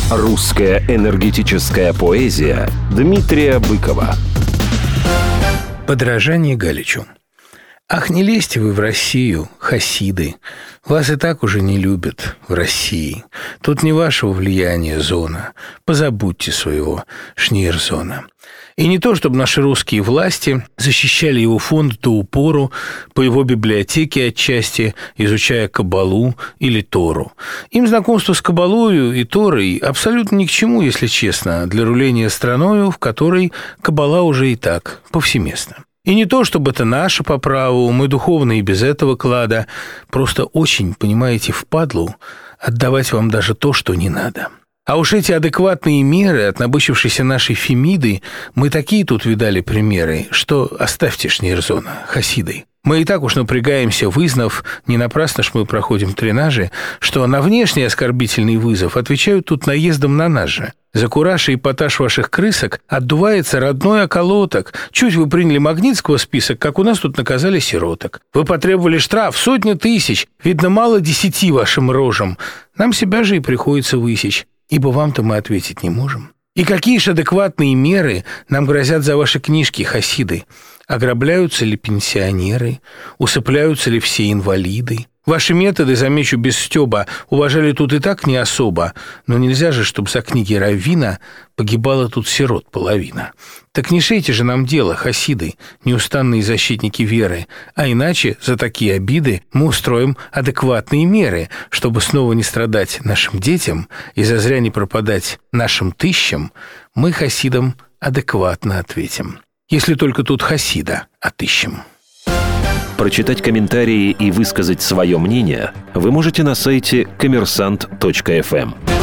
Русская энергетическая поэзия Дмитрия Быкова. Подражание Галичу. Ах, не лезьте вы в Россию, хасиды. Вас и так уже не любят в России. Тут не вашего влияния зона. Позабудьте своего Шнейрзона. И не то, чтобы наши русские власти защищали его фонд до упору, по его библиотеке отчасти, изучая Кабалу или Тору. Им знакомство с Кабалою и Торой абсолютно ни к чему, если честно, для руления страною, в которой Кабала уже и так повсеместна. И не то, чтобы это наше по праву, мы духовно и без этого клада, просто очень, понимаете, впадлу отдавать вам даже то, что не надо. А уж эти адекватные меры от набычившейся нашей Фемиды, мы такие тут видали примеры, что оставьте Шнейрзона, хасиды. Мы и так уж напрягаемся, вызнав, не напрасно ж мы проходим тренажи, что на внешний оскорбительный вызов отвечают тут наездом на нас же. За кураж и эпатаж ваших крысок отдувается родной околоток. Чуть вы приняли Магнитского список, как у нас тут наказали сироток. Вы потребовали штраф 100 000, видно, мало 10 вашим рожам. Нам себя же и приходится высечь, ибо вам-то мы ответить не можем. И какие же адекватные меры нам грозят за ваши книжки, хасиды? Ограбляются ли пенсионеры? Усыпляются ли все инвалиды? Ваши методы, замечу без стёба, уважали тут и так не особо, но нельзя же, чтобы за книги раввина погибала тут сирот половина. Так не шейте же нам дело, хасиды, неустанные защитники веры, а иначе за такие обиды мы устроим адекватные меры, чтобы снова не страдать нашим детям и зазря не пропадать нашим тысячам, мы хасидам адекватно ответим. Если только тут хасида отыщем. Прочитать комментарии и высказать свое мнение вы можете на сайте коммерсант.фм.